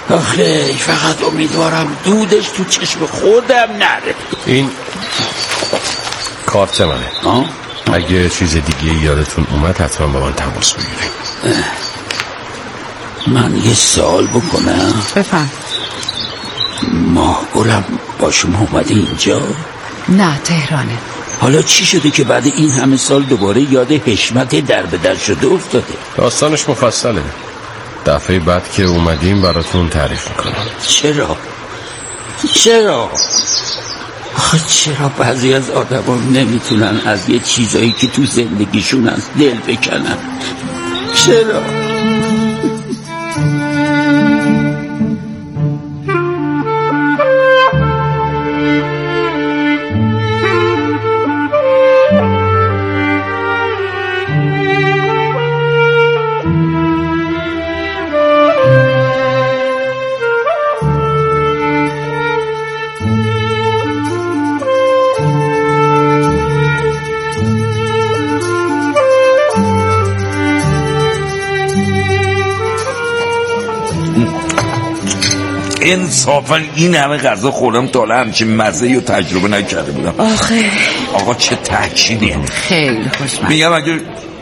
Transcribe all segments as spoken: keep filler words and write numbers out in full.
آخه فقط امیدوارم دودش تو چشم خودم نره. این کارت منه. آه؟ اگه چیز دیگه یادتون اومد حتما با من تماس بگیرید. من یه سوال بکنم؟ بفهم. ماهگلم با شما اومده اینجا؟ نه تهرانه. حالا چی شده که بعد این همه سال دوباره یاد حشمت در به در شده افتاده؟ داستانش مفصله. دفعه بعد که اومدیم براتون تعریف میکنم. چرا؟ چرا؟ آخه چرا بعضی از آدم ها نمیتونن از یه چیزایی که تو زندگیشون از دل بکنن؟ چرا؟ انصافا این همه غذا خوردم تا الان همچین مزه‌ای رو تجربه نکرده بودم. آخه آقا چه تأکیدیه. خیلی خوشمزه. میگم اگه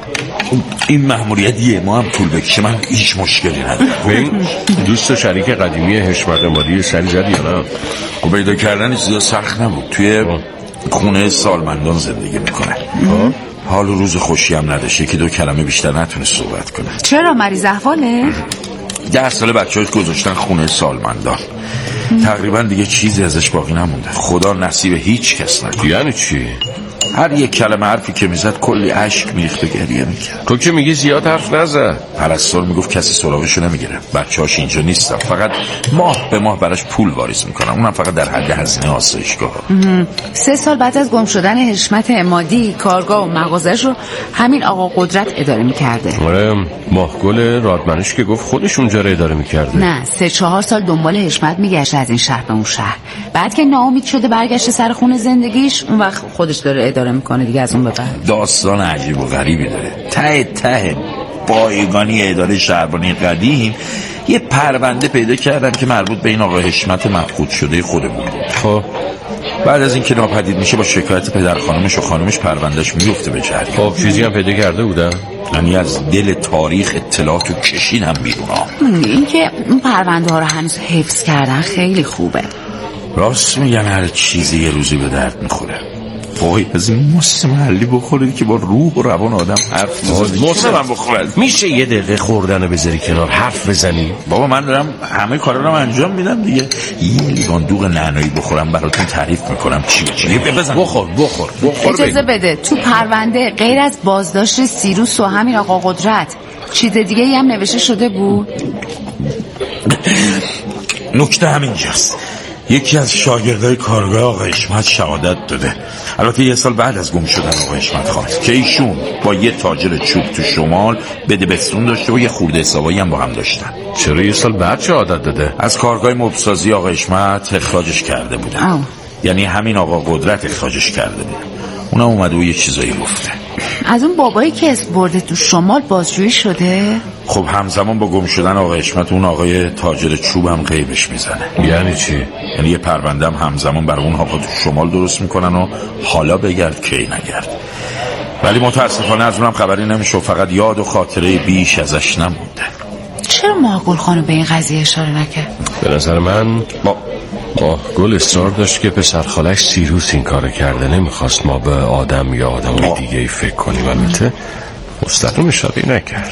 این مأموریت یه ما هم طول بکشه من هیچ مشکلی ندارم. ببین دوست و شریک قدیمی حشمت مادی سری زدی یا نه؟ خب پیدا کردن چیزا سخت نبود. توی خونه سالمندان زندگی میکنه. حال و روز خوشی هم نداشته که دو کلمه بیشتر نتونه صحبت کنه. چرا مریض احواله؟ ده سال بچه‌هاش گذاشتن خونه سالمندان. تقریبا دیگه چیزی ازش باقی نمونده. خدا نصیب هیچ کس نکنه. یعنی چی؟ هر یک کلمه حرفی که میزد کلی اشک میریخت و گریه میکرد. تو که میگی زیاد حرف نزد. پرستار میگفت کسی سراغشو نمیگیره. بچه‌هاش اینجا نیستن. فقط ماه به ماه براش پول واریز میکنن. اونم فقط در حد هزینه آسایشگاه. سه سال بعد از گم شدن حشمت عمادی کارگاه و مغازه‌اش رو همین آقا قدرت اداره میکرده. آره ماهگل رادمنش که گفت خودش اونجا رو اداره میکرده. نه سه چهار سال دنبال حشمت میگشت از این شهر به اون شهر. بعد که ناامید شده برگشته سر خونه زندگیش، اون وقت خودش داره اداره میکنه دیگه. از اون به بعد داستان عجیب و غریبی داره. ته ته بایگانی اداره شهربانی قدیم یه پرونده پیدا کردن که مربوط به این آقا حشمت مفقود شده خودمون بود. خب بعد از اینکه ناپدید میشه با شکایت پدر خانمش و خانمش پروندهش میفته به جریان. خب چیزی هم پیدا کرده بودن؟ یعنی از دل تاریخ اطلاعاتو کشیدم بیرون. این که اون پرونده ها رو هنوز حفظ کردن خیلی خوبه. راست میگن هر چیزی یه روزی به درد میخوره. وای از این مست محلی بخورید که با روح و روان آدم حرف بزنه. مست من بخورد. میشه یه دقیقه خوردن رو بذاری کنار حرف بزنی؟ بابا من دارم همه کارا رو انجام میدم دیگه. یه لیوان دوغ نعنایی بخورم براتون تعریف میکنم چی چی. بزن بخور بخور بخور. اجازه بده. تو پرونده غیر از بازداشت سیروس و همین آقا قدرت چیز دیگه ای هم نوشته شده بود؟ نکته همینجاست. یکی از شاگردای کارگاه آقا حشمت شهادت داده. البته یه سال بعد از گم شدن آقا حشمت خواست که ایشون با یه تاجر چوب تو شمال بده بستون داشته و یه خورده حسابایی هم با هم داشتن. چرا یه سال بعد شهادت داده؟ از کارگاه مبسازی آقا حشمت اخراجش کرده بودن. آو. یعنی همین آقا قدرت اخراجش کرده بود. اونم اومده و یه چیزایی گفته. از اون بابایی که اسم برده تو شمال بازجویی شده؟ خب همزمان با گم شدن آقا حشمت اون آقای تاجر چوب هم غیبش میزنه. یعنی چی؟ یعنی یه پرونده هم همزمان برای اون آقا تو شمال درست میکنن و حالا بگرد کی نگرد. ولی متاسفانه از اونم خبری نمیشه و فقط یاد و خاطره بیش ازش نمونده. چرا ماهگل خانم به این قضیه اشاره نکرد؟ به نظر من با ماهگل اصرار داشت که پسر خالش سیروس این کار کرده. نمیخواست ما به آدم یا آدم دیگه ای فکر کنیم. البته مستقیم اشاره نکرد.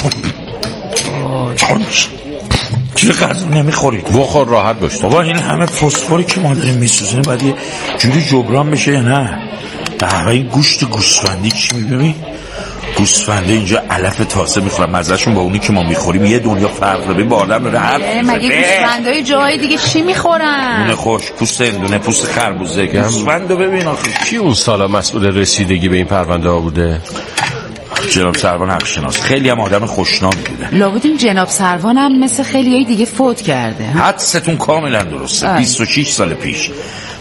چه غذا نمیخورید؟ بخور راحت باش. بابا این همه فسفری که ما داریم میسوزنیم باید یه جوری جبران بشه یا نه؟ به این گوشت گوسفندی چی میبینی؟ گوسفنده اینجا علف تازه میخورن. مزهشون با اونی که ما میخوریم یه دنیا فرق داره. با آدم داره حرف میزنه. مگه گوسفندای جای دیگه چی میخورن؟ دونه خوش، پوست اندونه، پوست خربوزه. گوسفندو ببین آخه. کی اون سالا مسئول رسیدگی به این پرونده ها بوده؟ جناب سروان حق شناس. خیلی هم آدم خوشنامی بوده. لابد این جناب سروان هم مثل خیلیای دیگه فوت کرده. حدستون کاملا درسته. بیست و شش سال پیش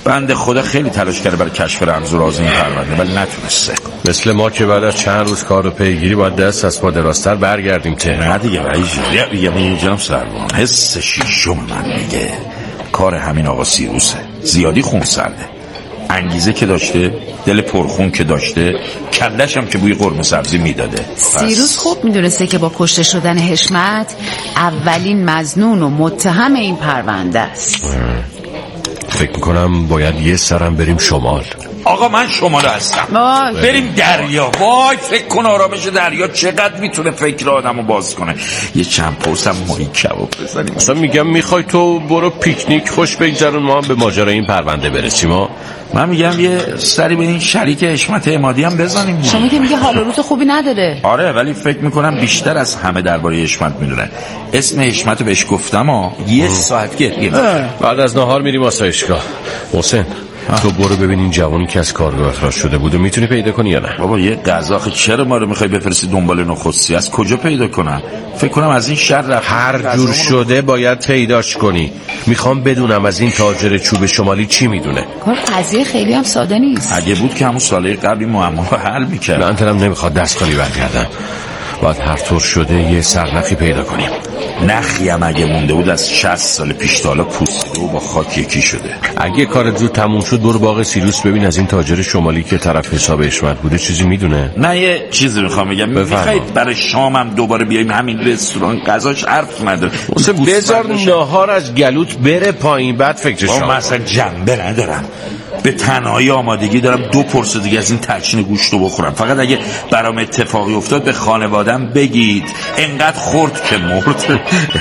بنده خدا خیلی تلاش کرده برای کشف رمز و راز این پرونده ولی نتونسته. مثل ما که بعد از چند روز کار و پیگیری باید دست از پا دراستر برگردیم تهران. نه دیگه رئیس دیگه جناب سروان، حس شیشم من میگه کار همین آقا سیروسه. زیادی خون سرده، انگیزه که داشته، دل پرخون که داشته، کلش هم که بوی قرمه سبزی میداده. سیروس خوب میدونسته که با کشته شدن حشمت اولین مظنون و متهم این پرونده است. فکر میکنم باید یه سرم بریم شمال. آقا من شمال هستم. وای. بریم دریا. وای فکر کن آرامش دریا چقدر میتونه فکر آدمو باز کنه. یه چند پوسم ماهی کباب بزنیم. اصلا میگم میخوای تو برو پیکنیک خوش بگذرون، ما هم به ماجرای این پرونده برسیم. ها من میگم یه سری به این شریک حشمت عمادی هم بزنیم. شما که میگه حال و روز خوبی نداره. آره ولی فکر میکنم بیشتر از همه درباره حشمت میدونه. اسم حشمت رو بهش گفتم ها یه ساعت گریه. بعد از نهار میریم آسایشگاه. حسین تو برو ببین این جوانی که از کارگاه اخراج شده بوده میتونی پیدا کنی یا نه؟ بابا یه قزاق چرا ما رو میخوای بفرستی دنبال نخستی؟ از کجا پیدا کنم؟ فکر کنم از این شهر رفت. هر جور شده باید پیداش کنی. میخوام بدونم از این تاجر چوب شمالی چی میدونه. کار قضیه خیلی هم ساده نیست. اگه بود که همون ساله قبلی معما رو حل میکرد. من دلم نمیخواد دست خالی برگردم. باید هر طور شده یه سرنخی پیدا کنیم. نخی هم اگه مونده بود از شصت سال پیش تا حالا پوسیده و با خاک یکی شده. اگه کارت زود تموم شد برو باغ سیروس ببین از این تاجر شمالی که طرف حساب حشمت بوده چیزی میدونه. نه یه چیزی میخوام بگم. میخواید برای شامم دوباره بیایم همین رستوران غذاش حرف نداره. بذار ناهار از گلوت بره پایین بعد فکر شام. من اصلا جنبه ندارم، به تنهایی آمادگی دارم دو پرس دیگه از این ترچین گوشت رو بخورم. فقط اگه برام اتفاقی افتاد به خانوادم بگید انقدر خورد که مرد.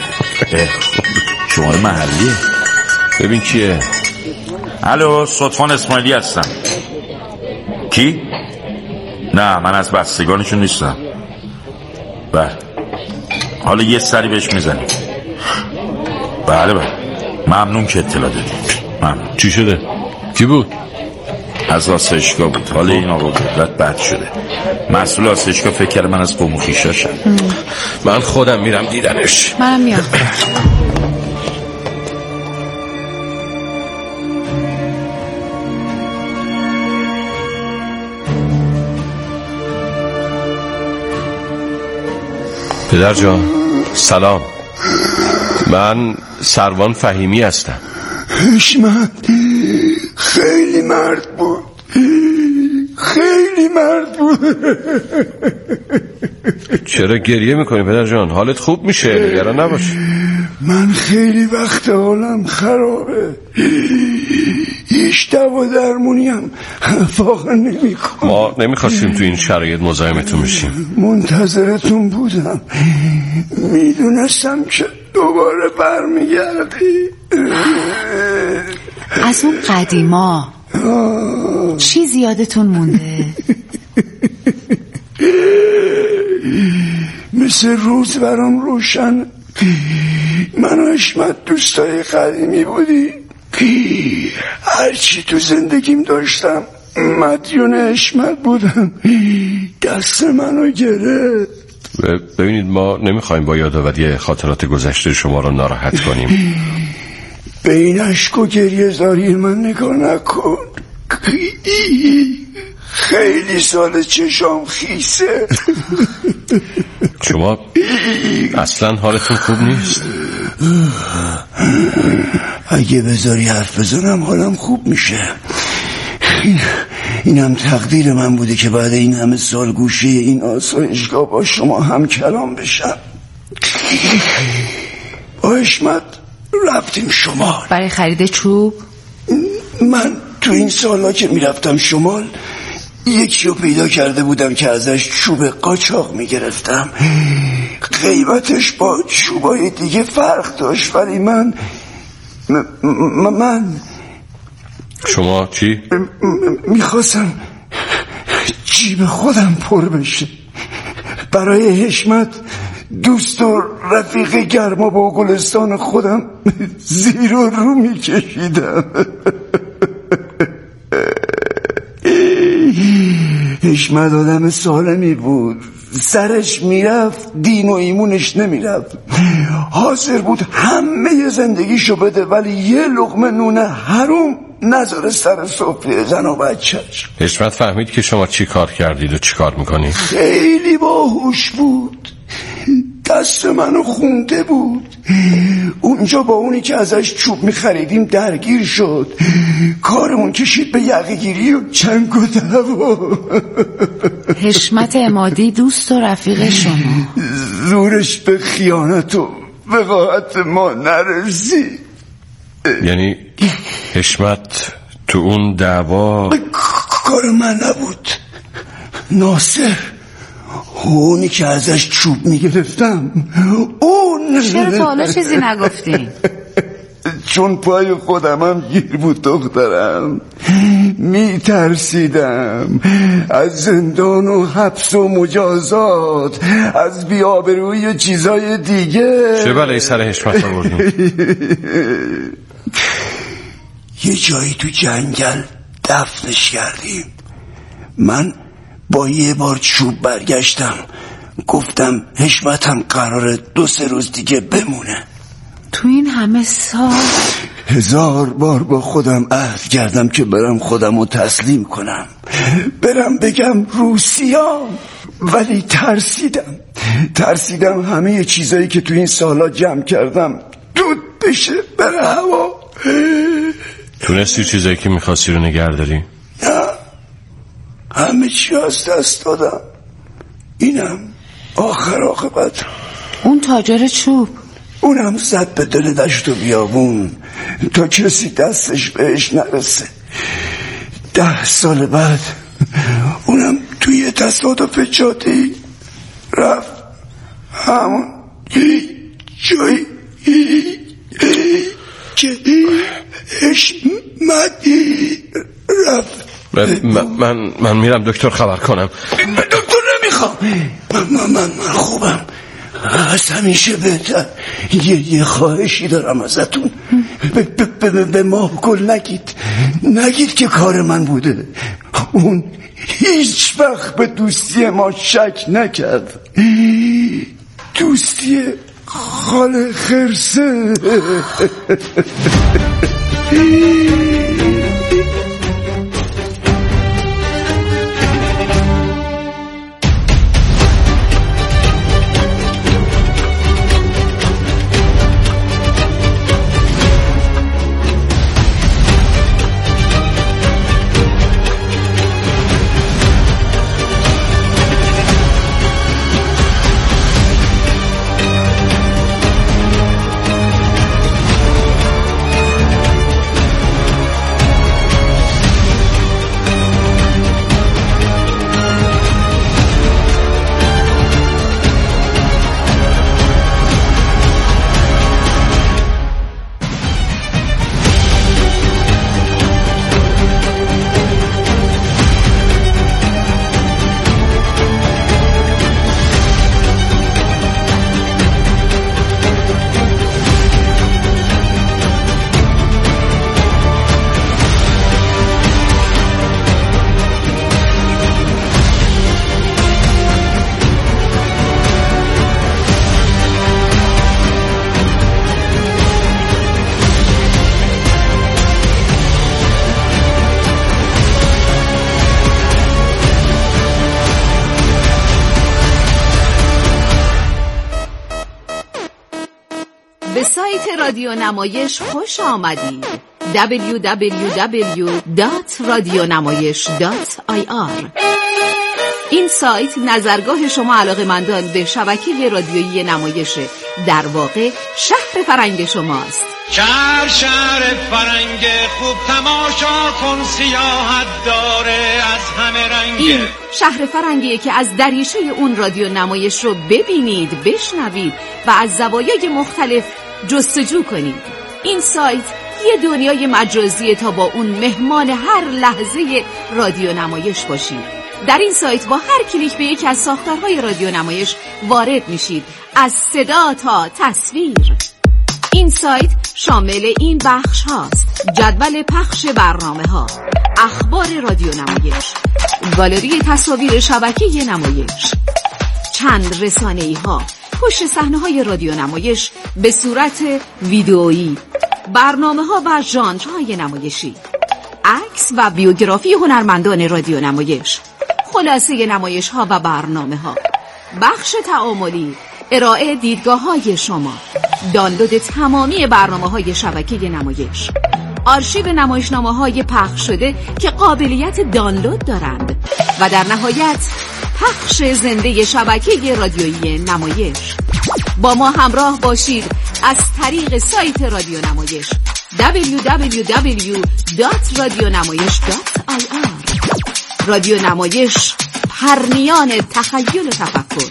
شماره محلیه. ببین کیه. الو صدفان اسماعیلی هستم. کی؟ نه من از بستگانشون نیستم. بله حالا یه سری بهش میزنیم. بله بله ممنون که اطلاع دادید. ممنون. چی شده؟ کی بود؟ از آسایشگاه بود. حالا این آقا قدرت بد شده. مسئول آسایشگاه فکر کرد من از قوم و خویشاشم. من خودم میرم دیدنش. منم میام. پدر جان سلام، من سروان فهیمی هستم. حشمت خیلی مرد بود، خیلی مرد بود. چرا گریه میکنی پدر جان؟ حالت خوب میشه، نگران نباش. من خیلی وقت حالم خرابه، هیچ دوا درمونی هم واقعا نمیکنم. ما نمیخواستیم تو این شرایط مزاحمتون بشیم. منتظرتون بودم، میدونستم که دوباره برمیگردی. از اون قدیما چی زیادتون مونده؟ مثل روز برام روشن. من و حشمت دوستای قدیمی بودی. هرچی تو زندگیم داشتم مدیون حشمت بودم. دست منو گرفت. ببینید ما نمیخوایم با یادآوری خاطرات گذشته شما رو ناراحت کنیم. به این عشق و گریه زاری من نگاه نکن. خیلی سال چشام خیسه. شما اصلا حالتون خوب نیست؟ اگه بذاری حرف بزنم حالم خوب میشه. این اینم تقدیر من بوده که بعد این همه سال گوشه این آسایشگاه با شما هم کلام بشم. با حشمت رفتیم شمال برای خرید چوب. من تو این سالا که میرفتم شمال یکی رو پیدا کرده بودم که ازش چوب قاچاق میگرفتم. قیمتش با چوبای دیگه فرق داشت ولی من م- م- من شما چی؟ میخواستم جیب خودم پر بشه. برای حشمت دوست و رفیق گرما با گلستان خودم زیر و رو میکشیدم. حشمت آدم سالمی بود، سرش میرفت دین و ایمونش نمیرفت، حاضر بود همه زندگیشو بده ولی یه لقمه نون حروم نذاره سر سفره زن و بچه‌ش. حشمت فهمید که شما چی کار کردید و چی کار میکنید؟ خیلی باهوش بود، دست منو خونده بود. اونجا با اونی که ازش چوب میخریدیم درگیر شد، کارمون کشید به یقه‌گیری و چنگ و دعوا. حشمت عمادی دوست و رفیق شما، زورش به خیانت و وقاحت ما نرسید. یعنی حشمت تو اون دعوا کار من نبود، ناصر، اونی که ازش چوب میگرفتم اون. چرا تا حالا چیزی نگفتی؟ چون پای خودمم گیر بود دخترم، میترسیدم از زندان و حبس و مجازات، از بی‌آبرویی و چیزای دیگه. چه بلایی سر حشمت آوردین؟ یه جایی تو جنگل دفنش کردیم. من با یه بار چوب برگشتم، گفتم حشمتم قراره دو سه روز دیگه بمونه. تو این همه سال هزار بار با خودم عهد کردم که برم خودمو تسلیم کنم، برم بگم روسیام، ولی ترسیدم ترسیدم همه چیزایی که تو این سالا جمع کردم دود بشه بره هوا. تونستی چیزایی که میخواستی رو نگه داری؟ نه، همه چی از دست دادم. اینم آخر عاقبت. اون تاجر چوب، اونم زد به دل دشت و بیابون تا کسی دستش بهش نرسه. ده سال بعد اونم توی تصادف جاده‌ای رفت همون جایی که حشمتی رفت. من من, من میرم دکتر خبر کنم. دکتر نمیخوام، من, من, من, من خوبم، از همیشه بهتر. یه, یه خواهشی دارم ازتون، به ما گل نگید نگید که کار من بوده. اون هیچ وقت به دوستی ما شک نکرد، دوستی خاله خرسه. به سایت رادیو نمایش خوش آمدید. دبلیو دبلیو دبلیو دات رادیونمایش دات آی آر. این سایت نظرگاه شما علاقه‌مندان به شبکه رادیویی نمایش، در واقع شهر فرنگ شماست. شهر شهر فرنگ خوب تماشا کن، سیاحت داره از همه رنگ. این شهر فرنگیه که از دریچه اون رادیو نمایش رو ببینید، بشنوید و از زوایای مختلف جستجو کنید. این سایت یه دنیای مجازیه تا با اون مهمان هر لحظه رادیو نمایش باشید. در این سایت با هر کلیک به یکی از ساختارهای رادیو نمایش وارد میشید، از صدا تا تصویر. این سایت شامل این بخش هاست: جدول پخش برنامه ها، اخبار رادیو نمایش، گالری تصاویر شبکه نمایش، چند رسانه‌ای ها، پشت صحنه های رادیو نمایش به صورت ویدئویی، برنامه ها و ژانرهای نمایشی، عکس و بیوگرافی هنرمندان رادیو نمایش، خلاصه نمایش ها و برنامه ها، بخش تعاملی، ارائه دیدگاه های شما، دانلود تمامی برنامه های شبکه نمایش، آرشیو نمایشنامه های پخش شده که قابلیت دانلود دارند و در نهایت پخش زنده شبکه رادیویی نمایش. با ما همراه باشید از طریق سایت رادیو نمایش دبلیو دبلیو دبلیو دات رادیونمایش دات آی آر. رادیو نمایش، پرنیان تخیل و تفکر.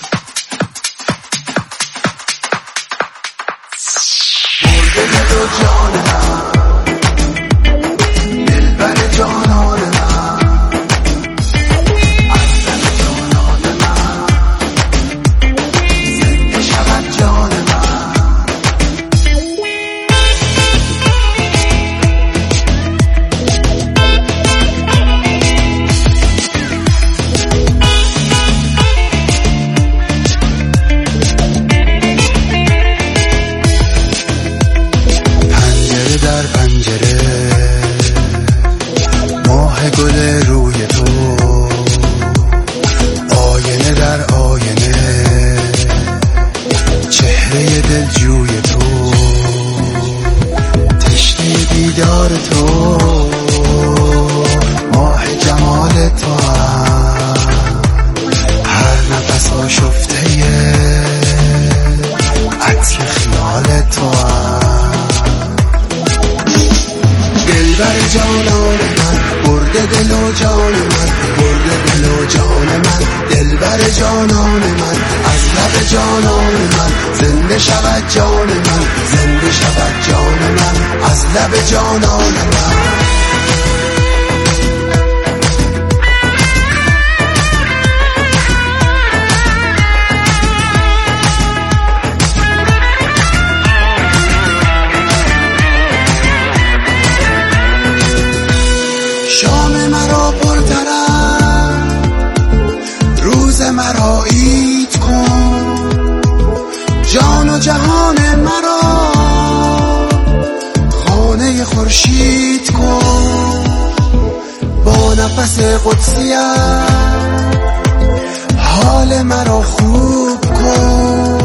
حال مرا خوب کن،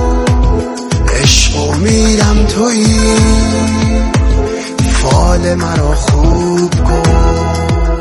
عشق و میرم تویی، فال مرا خوب کن.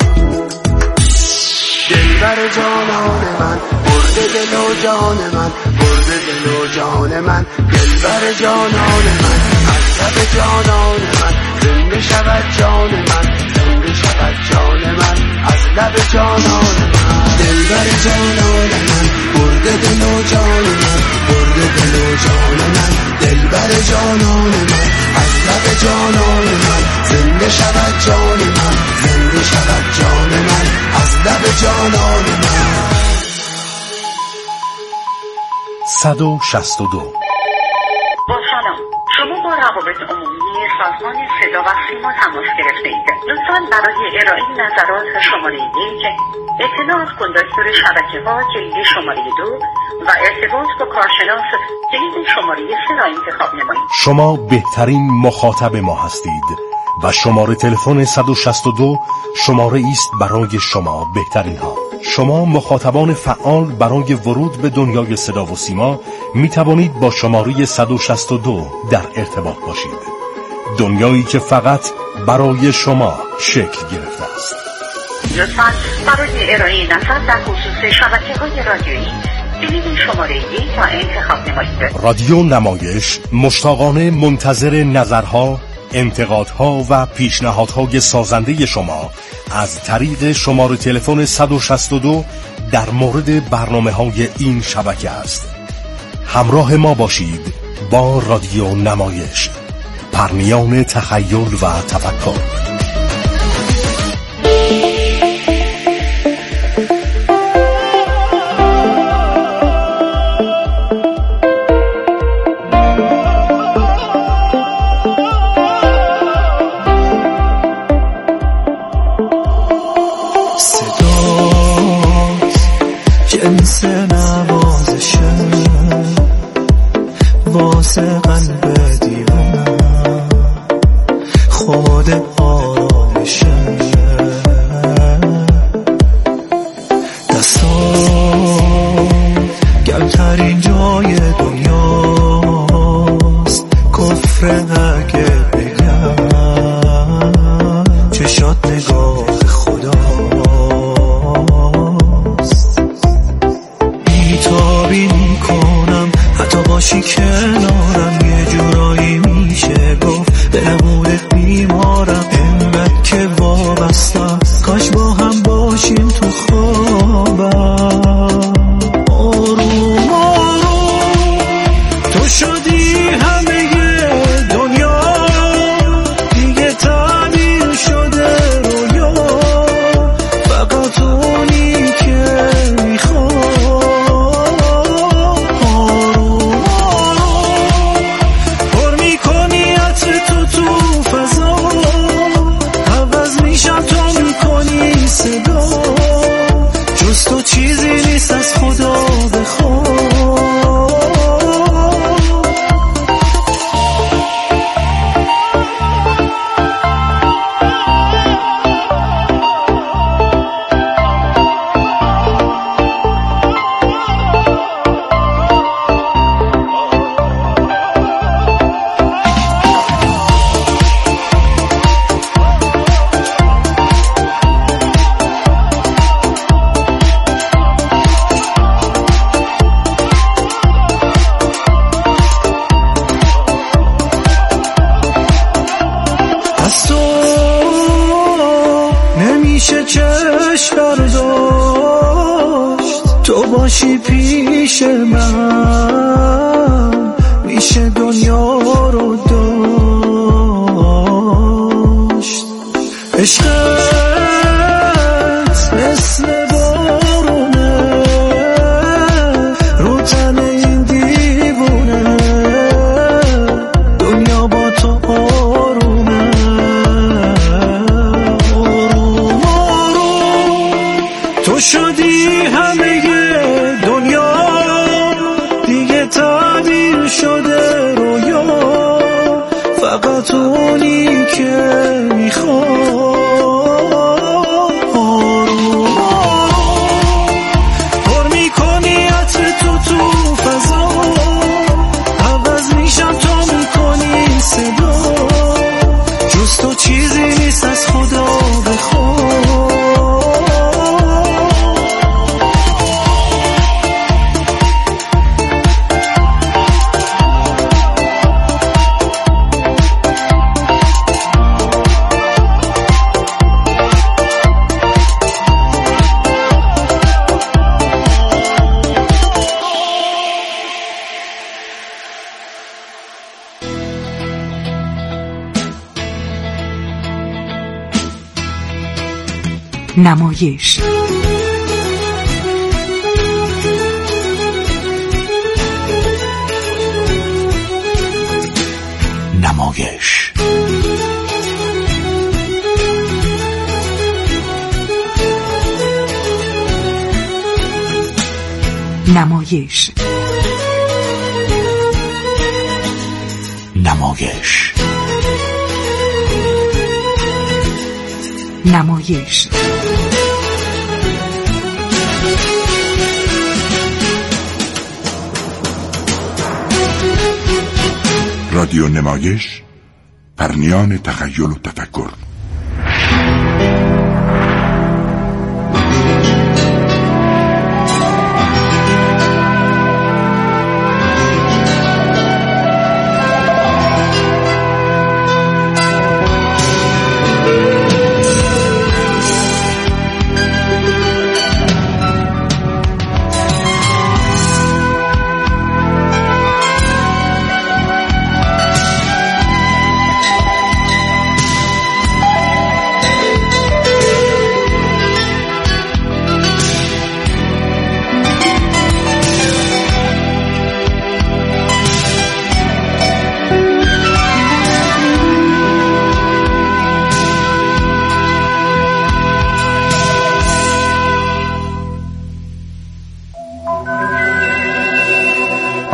دلبر جانان من، برده دل و جان من، برده دل و جان من، دلبر جانان من، از لب جانان من زنده شود جان من، زنده شود جان من، از لب جانان من. دلبر جانان من، برده دل و جان من، برده دل و جان من، دلبر جانان من، از لب جانان من زنده شود جان من، زنده شود جان من، از لب جانان من. صد و شصت و دو. با سلام، شما با روابط عمومی سازمان صدا و سیما تماس گرفته اید. لطفاً برای ارائه نظرات شماره یک، اطلاعات کندکتور شبکه ها کلید شماره دو و ارتباط با کارشناس کلید شماره سه را انتخاب نمایید. شما بهترین مخاطب ما هستید و شماره تلفن صد و شصت و دو شماره است برای شما بهترین ها. شما مخاطبان فعال برای ورود به دنیای صدا و سیما می توانید با شماره صد و شصت و دو در ارتباط باشید. دنیایی که فقط برای شما شکل گرفته است. لطفاً برای ارائه نظر در خصوص شبکه‌های رادیویی کلید شماره یک را انتخاب نمایید. رادیو نمایش مشتاقانه منتظر نظرها، انتقادها و پیشنهادهای سازنده شما از طریق شماره تلفن صد و شصت و دو در مورد برنامه‌های این شبکه است. همراه ما باشید با رادیو نمایش، پرنیان تخیل و تفکر. جنس نوازشه واسه قلب دیوانم خود آرامشه دستان گمترین جای دنیاست کفر اگه بگم چشات نگاه خداست بیتابی میکنم حتی باشی کنارم یه جورایی میشه گفت به نمودت بیمارم انقدر که وابستم کاش با هم باشیم تو خوابم آروم آروم تو شدی همه دنیا دیگه تعبیر شده رویا فقط اونی که میخوام آروم آروم پر میکنی عطر تو تو فضا عوض میشم تو میکنی صدا جز تو چیزی نیست از خدا بخوام نمیشه چشم برداشت تو باشی پیش من میشه دنیا رو داشت عشقت مثل بارونه رو تن این دیوونه دنیا با تو آرومه تو شدی همه دنیا دیگه تعبیر شده رویا فقط اونی که میخوام آروم آروم پر میکنی عطر تو تو فضا عوض میشم تو میکنی صدا جز تو چیزی نیست از خدا بخوام نمایش نمایش نمایش نمایش نمایش رادیو نمایش پرنیان تخیل و تفکر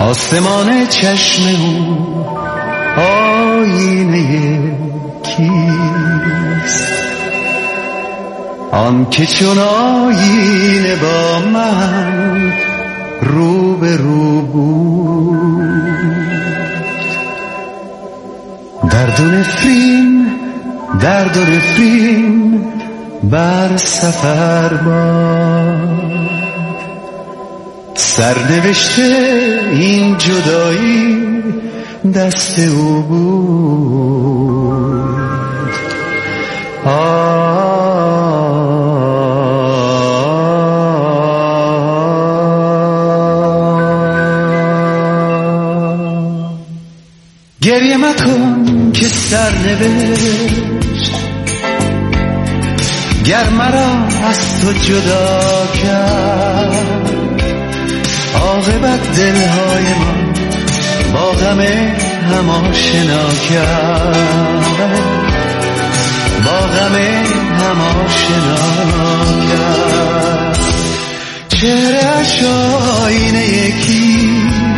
آسمان چشم او آینه کیست؟ آن که چون آینه با من رو به رو بود. درد و نفرین درد و نفرین بر سفر باد، سرنوشته این جدایی دست او بود. گریه مکن که سرنوشت گر مرا از تو جدا کرد، عاقبت دلهای من با غم هم آشنا کرد، با غم هم آشنا کرد. چهره‌اش آینه یکی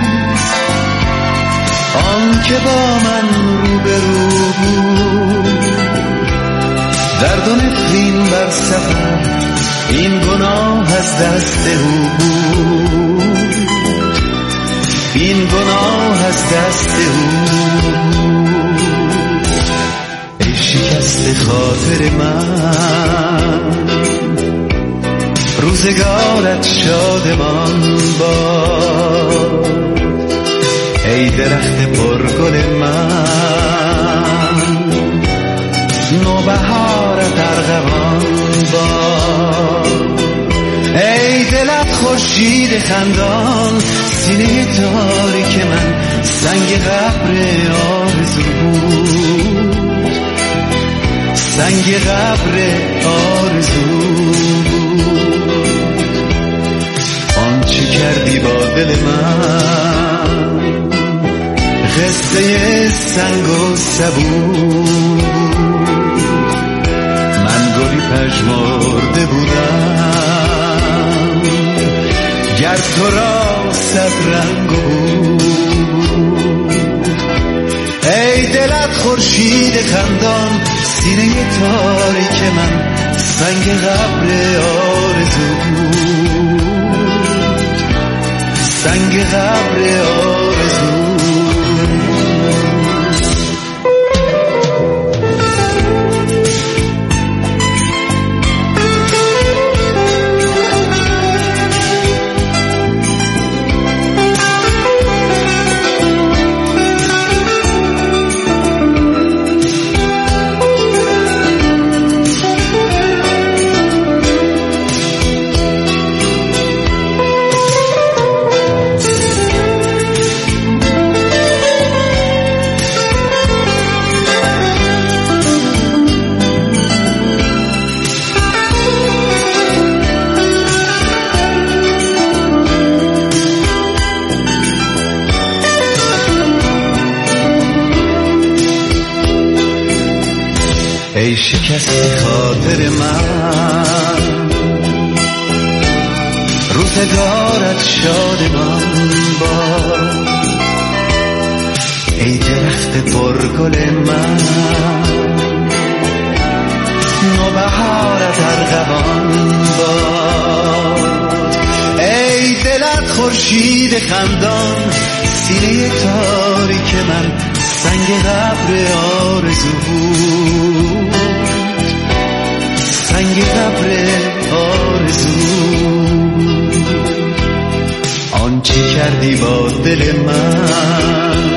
آن که با من رو به رو بود. درد و نفرین بر سفر این گناه از دست او بود، این گناه از دست او بود. ای شکست خاطر من روزگارت شادمان باد. ای درخت پرگل من نوبهارت ارغوان باد. ای دلت خورشید خندان سینه تاریک من سنگ قبر آرزو بود، سنگ قبر آرزو بود. آنچه کردی با دل من قصه سنگ و سبو. من گلی پژمرده بودم گر تو را صد رنگ بود. ای دلت خورشید خندان سینه تاریک من سنگ قبر آرزو بود، سنگ قبر آرزو. ای شکست خاطر من روزگارت شادمان باد. ای درخت پرگل من نوبهارت ارغوان باد. ای دلت خورشید خندان سینه تاریک من سنگ قبر آرزو بود، سنگ قبر آرزو. آنچه کردی با دل من